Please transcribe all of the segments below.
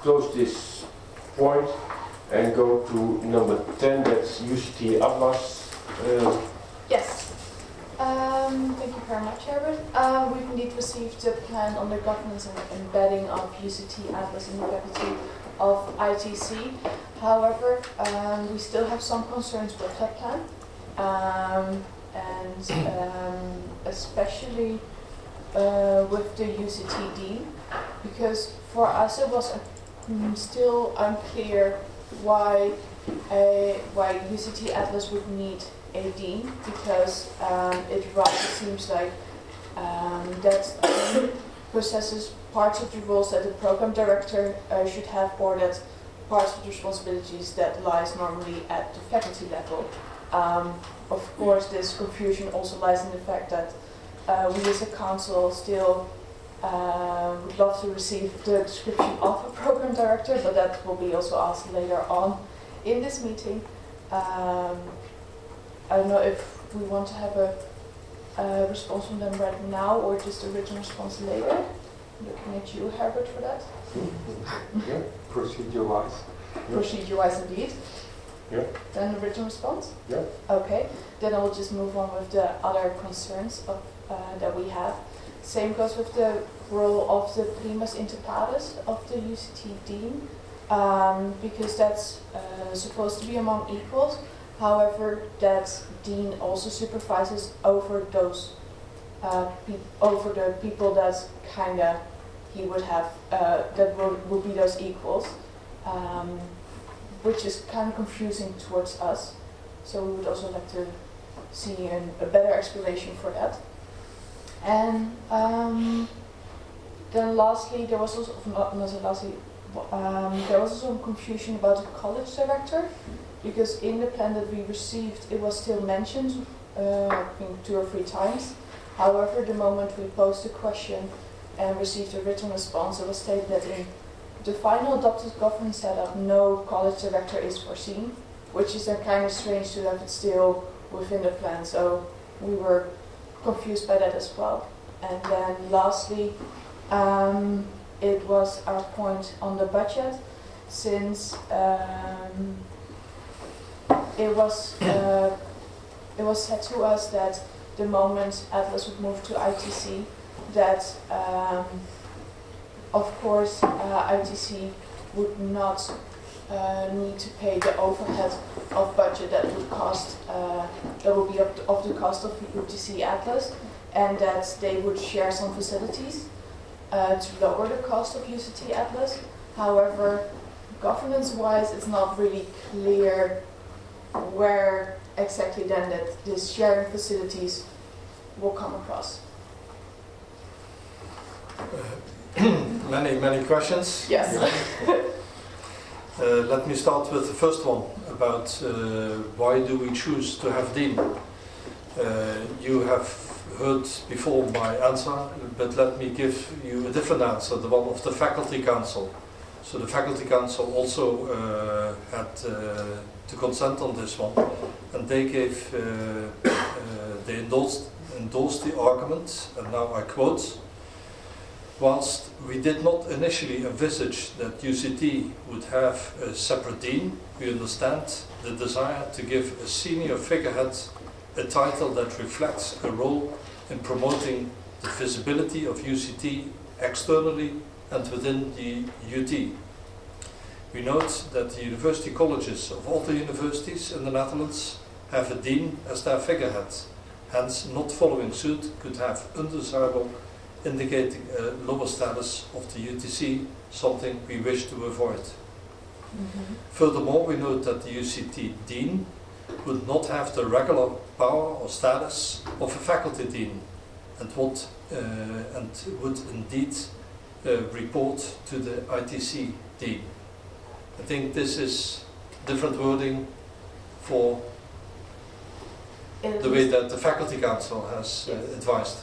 close this point and go to number 10, that's UCT Atlas. Yes. Thank you very much, Herbert. We've indeed received the plan on the governance and embedding of UCT Atlas in the faculty of ITC. However, we still have some concerns with that plan, and especially with the UCT Dean, because for us it was still unclear why UCT Atlas would need a dean, because it rather seems like that possesses parts of the roles that the program director should have, or that parts of the responsibilities that lies normally at the faculty level. Of course, this confusion also lies in the fact that we as a council still would love to receive the description of a program director, but that will be also asked later on in this meeting. I don't know if we want to have a response from them right now or just a written response later. Looking at you, Herbert, for that. Yeah, procedure-wise. Yeah. Procedure-wise, indeed. Yeah. Then a written response? Yeah. Okay, then I will just move on with the other concerns of, that we have. Same goes with the role of the primus inter pares of the UCT Dean, because that's supposed to be among equals. However, that dean also supervises over those over the people that kinda he would have that would be those equals, which is kind of confusing towards us. So we would also like to see a better explanation for that. And then lastly, there was also there was also confusion about the college director, because in the plan that we received, it was still mentioned, I think 2 or 3 times. However, the moment we posed the question and received a written response, it was stated that in the final adopted governance setup, no college director is foreseen, which is then kind of strange to have it still within the plan. So we were confused by that as well. And then lastly, it was our point on the budget, since it was said to us that the moment Atlas would move to ITC, that of course ITC would not need to pay the overhead of budget that would cost that would be of the cost of UTC Atlas, and that they would share some facilities to lower the cost of UCT Atlas. However, governance-wise, it's not really clear where exactly then that these sharing facilities will come across. Many questions. Yes. Let me start with the first one about why do we choose to have dean. You have heard before my answer, but let me give you a different answer, the one of the faculty council. So the faculty council also had to consent on this one, and they gave they endorsed the argument, and now I quote: whilst we did not initially envisage that UCT would have a separate dean, we understand the desire to give a senior figurehead a title that reflects a role in promoting the visibility of UCT externally and within the UT. We note that the university colleges of all the universities in the Netherlands have a dean as their figurehead, hence not following suit could have undesirable, indicating a lower status of the UTC, something we wish to avoid. Mm-hmm. Furthermore, we note that the UCT dean would not have the regular power or status of a faculty dean, and would indeed report to the ITC dean. I think this is different wording for the way that the faculty council has advised.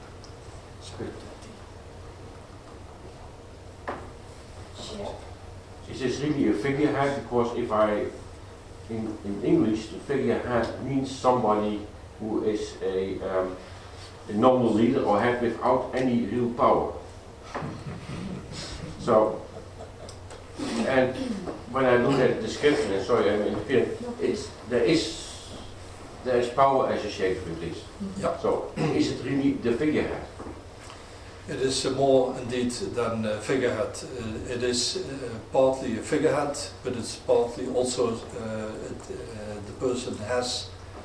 Is this really a figurehead? Because if in English, the figurehead means somebody who is a nominal leader or head without any real power. So And when I look at the description, and sorry, I'm interfering, there is power associated with this. Yeah. So is it really the figurehead? It is more indeed than a figurehead. It is partly a figurehead, but it's partly also the person has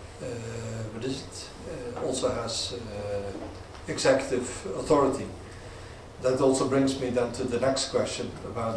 also has executive authority. That also brings me then to the next question about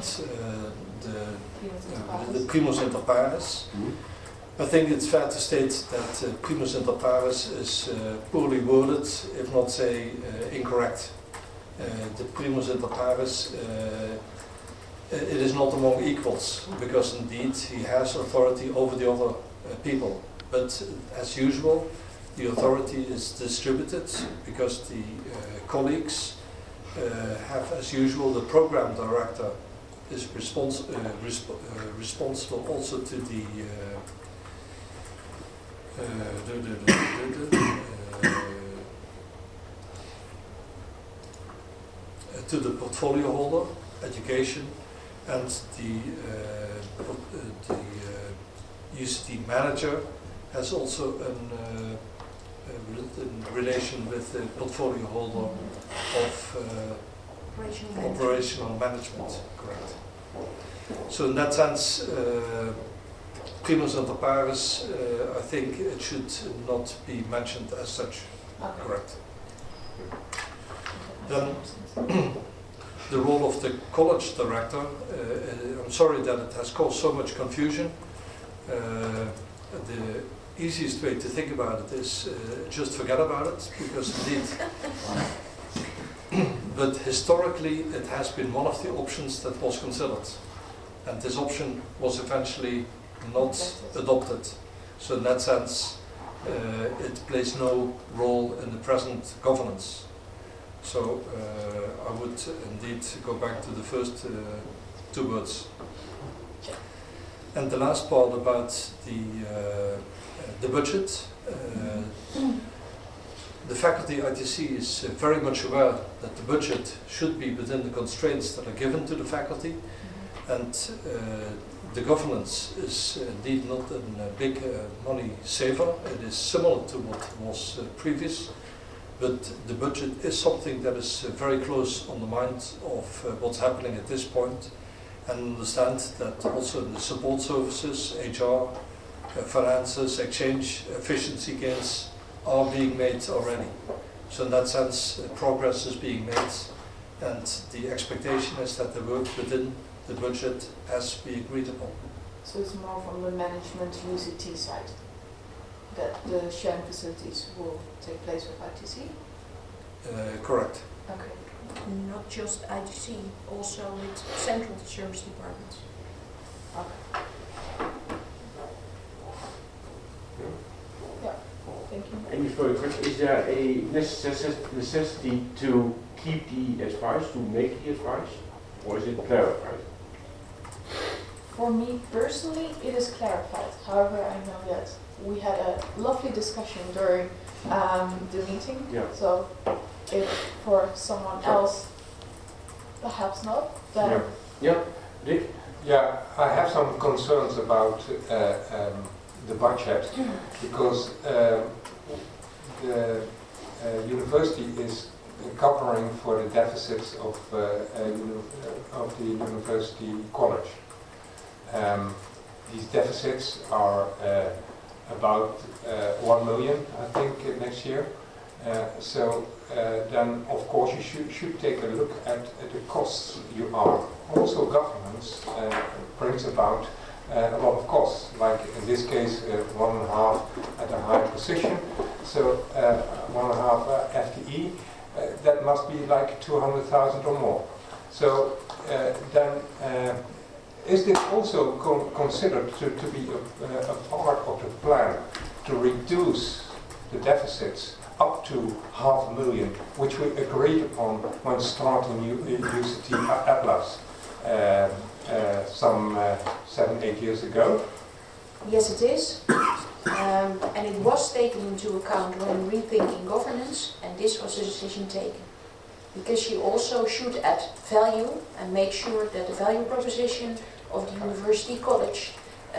the primus inter pares. I think it's fair to state that primus inter pares is poorly worded, if not say incorrect. The primus inter pares, it is not among equals, because indeed he has authority over the other people. But as usual, the authority is distributed because the colleagues have, as usual, the program director is responsible also to the portfolio holder, education, and the UCT manager has also in relation with the portfolio holder of operational management. Correct. So in that sense, primus inter pares, I think it should not be mentioned as such. Okay. Correct. Then the role of the college director, I'm sorry that it has caused so much confusion. The easiest way to think about it is just forget about it, because indeed, but historically it has been one of the options that was considered, and this option was eventually not adopted. So in that sense, it plays no role in the present governance. So I would indeed go back to the first two words. And the last part about the budget. The faculty ITC is very much aware that the budget should be within the constraints that are given to the faculty, and the governance is indeed not a big money saver. It is similar to what was previous, but the budget is something that is very close on the mind of what's happening at this point, and understand that also in the support services, HR, finances, exchange, efficiency gains are being made already. So in that sense, progress is being made, and the expectation is that the work within the budget has to be agreed upon. So it's more from the management UCT side that the sharing facilities will take place with ITC? Correct. Okay. Not just ITC, also with central service departments. Okay. Yeah, thank you. Any further questions? Is there a necessity to keep the advice, to make the advice, or is it clarified? For me personally, it is clarified. However, I know that we had a lovely discussion during the meeting. Yeah. So if for someone else, perhaps not, then... Yeah. Dick? Yeah, I have some concerns about the budget, because the university is covering for the deficits of the university college. These deficits are about 1 million, I think, next year. Then, of course, you should take a look at the costs you are. Also, governance brings about a lot of costs, like in this case, 1.5 at a high position. So 1.5 FTE, that must be like 200,000 or more. So then, is this also considered to be a part of the plan to reduce the deficits up to 500,000, which we agreed upon when starting UCT Atlas some 7-8 years ago? Yes, it is. And it was taken into account when rethinking governance, and this was a decision taken. Because you also should add value and make sure that the value proposition of the university college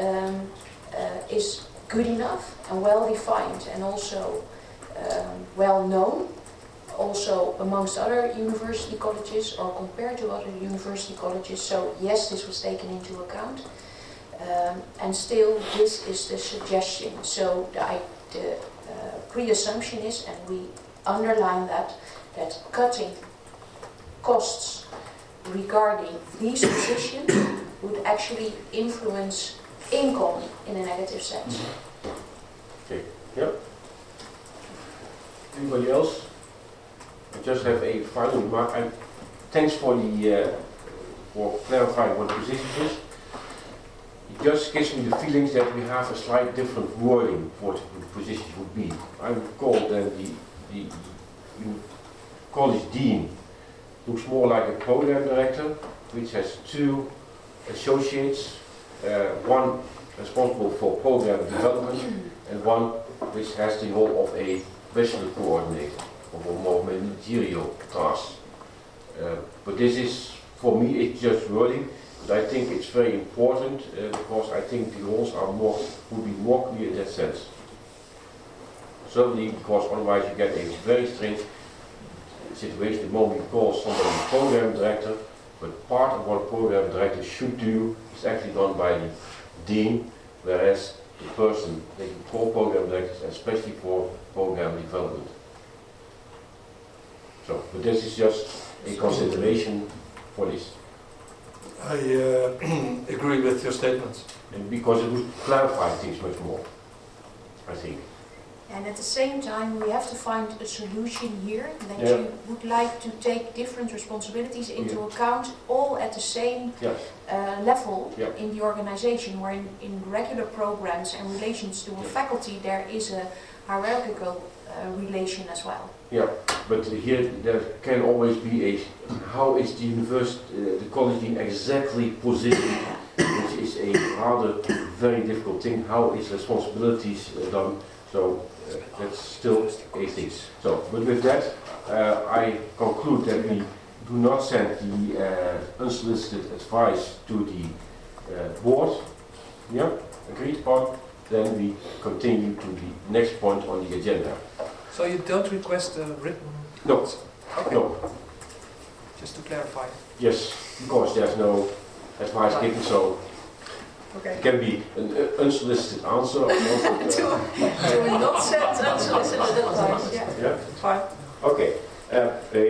is good enough and well defined and also well known, also amongst other university colleges or compared to other university colleges. So yes, this was taken into account. And still, this is the suggestion. So the pre-assumption is, and we underline that cutting costs regarding these positions would actually influence income in a negative sense. Okay. Yep. Anybody else? I just have a final remark. Thanks for the for clarifying what the position is. It just gives me the feelings that we have a slight different wording for what the positions would be. I recall that the college dean looks more like a program director, which has two associates, one responsible for program development and one which has the role of a bachelor coordinator of a more managerial task. But this is, for me, it's just wording. But I think it's very important because I think the roles would be more clear in that sense. Certainly, because otherwise you get a very strange situation the moment you call somebody program director, but part of what a program director should do is actually done by the dean, whereas the person they can call program directors, especially for program development. So, but this is just a consideration for this. I agree with your statement. And because it would clarify things much more, I think. And at the same time, we have to find a solution here that Yeah. you would like to take different responsibilities into account, all at the same level in the organization, where in regular programs and relations to a faculty, there is a hierarchical relation as well. Yeah, but here there can always be how is the university, the college dean exactly positioned, which is a rather very difficult thing. How is responsibilities done? So that's still a thing. So, but with that, I conclude that we do not send the unsolicited advice to the board. Yeah, agreed upon. Then we continue to the next point on the agenda. So you don't request a written? No. Okay. No. Just to clarify. Yes, because there's no advice given, so Okay. it can be an unsolicited answer. Or not, To not send unsolicited advice. yeah. Fine. Okay.